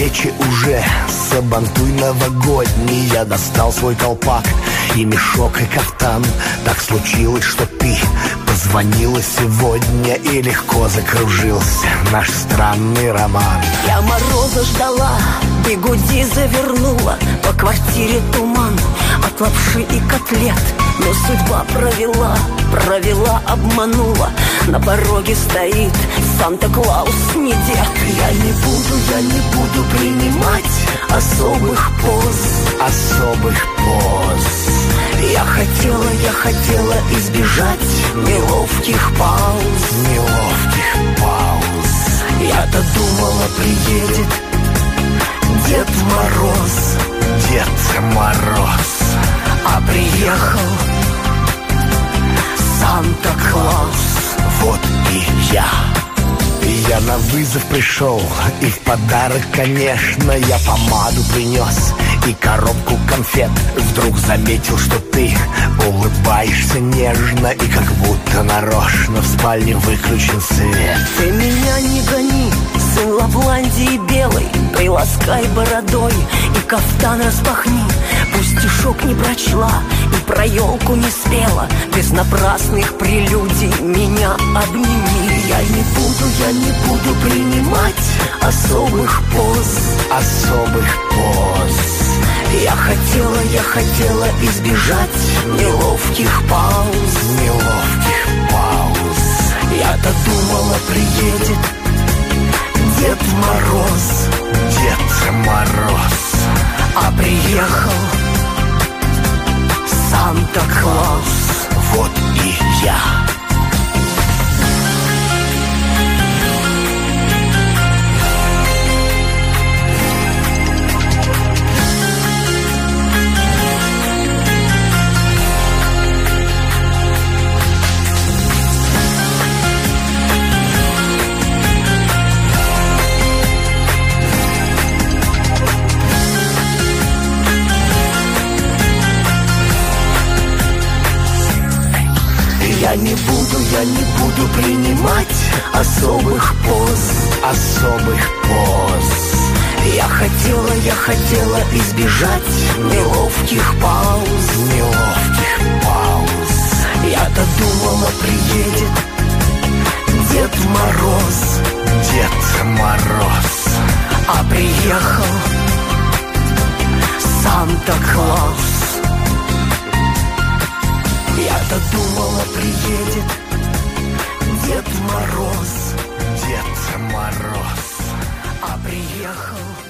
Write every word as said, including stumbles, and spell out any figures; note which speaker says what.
Speaker 1: плечи уже сабантуй новогодний. Я достал свой колпак и мешок, и кафтан. Так случилось, что ты позвонила сегодня, и легко закружился наш странный роман.
Speaker 2: Я мороза ждала, бигуди завернула, по квартире туман от лапши и котлет. Но судьба провела, провела, обманула. На пороге стоит Санта-Клаус, не дед. Я не буду, я не буду принимать особых поз, особых поз. Я хотела, я хотела избежать неловких пауз, неловких пауз. Я-то думала, приедет Дед Мороз, Дед Мороз, а приехал Санта-Клаус. Вот и я. Я на вызов пришел, и в подарок, конечно, я помаду принес и коробку конфет. Вдруг заметил, что ты улыбаешься нежно, и как будто нарочно в спальне выключен свет. Ты меня не гони, сын Лапландии белый, приласкай бородой и кафтан распахни. Пусть стишок не прочла и про елку не спела, без напрасных прелюдий меня обними. Я не буду, я не буду принимать особых поз, особых поз. Я хотела, я хотела избежать неловких пауз, неловких пауз. Я-то думала, приедет Дед Мороз, Дед Мороз, а приехал Санта-Клаус. Вот и я. Я не буду, я не буду принимать особых поз, особых поз. Я хотела, я хотела избежать неловких пауз, неловких пауз. Я-то думала, приедет Дед Мороз, Дед Мороз, а приехал Санта-Клаус. Я-то думала, приедет Дед Мороз, Дед Мороз, а приехал